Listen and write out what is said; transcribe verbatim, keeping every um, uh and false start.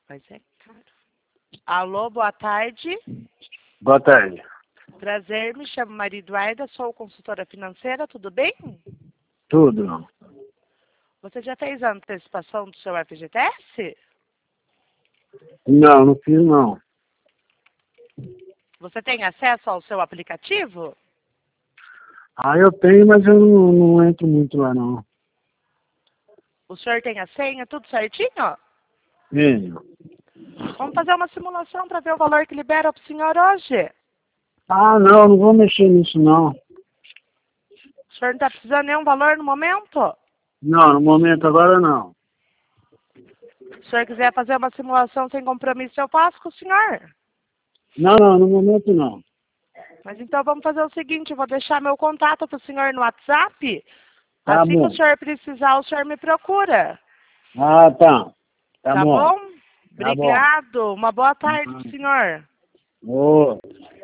Mas é caro. Alô, boa tarde. Boa tarde. Prazer, me chamo Maria Eduarda, sou consultora financeira, tudo bem? Tudo. Você já fez a antecipação do seu F G T S? Não, não fiz não. Você tem acesso ao seu aplicativo? Ah, eu tenho, mas eu não, não entro muito lá não. O senhor tem a senha, tudo certinho? Tenho. Vamos fazer uma simulação para ver o valor que libera para o senhor hoje. Ah, não, não vou mexer nisso não. O senhor não está precisando de nenhum valor no momento? Não, no momento agora não. Se o senhor quiser fazer uma simulação sem compromisso, eu faço com o senhor. Não, não, no momento não. Mas então vamos fazer o seguinte, eu vou deixar meu contato para o senhor no WhatsApp. Tá Assim que bom. o senhor precisar, o senhor me procura. Ah, tá. Tá, Tá bom. bom? Tá bom. Obrigado. Uma boa tarde pro senhor. Ô.